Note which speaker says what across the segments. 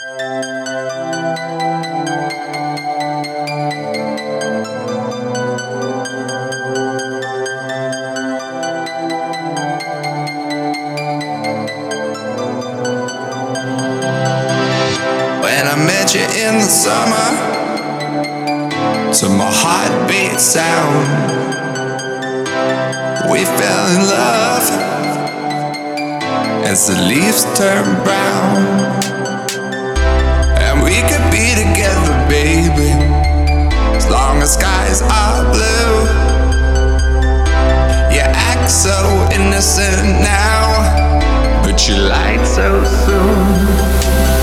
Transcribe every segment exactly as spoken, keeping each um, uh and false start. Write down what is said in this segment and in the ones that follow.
Speaker 1: When I met you in the summer, to my heartbeat sound, we fell in love as the leaves turn brown. And we could be together, baby, as long as skies are blue. You act so innocent now, but you lied so soon.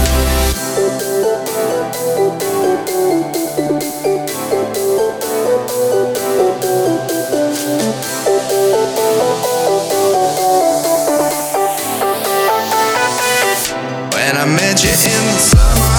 Speaker 1: When I met you in the summer,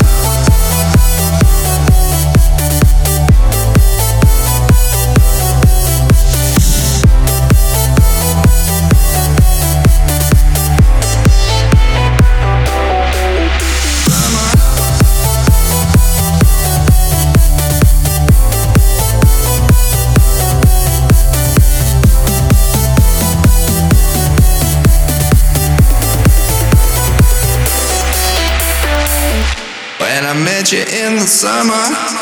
Speaker 1: when I met you in the summer.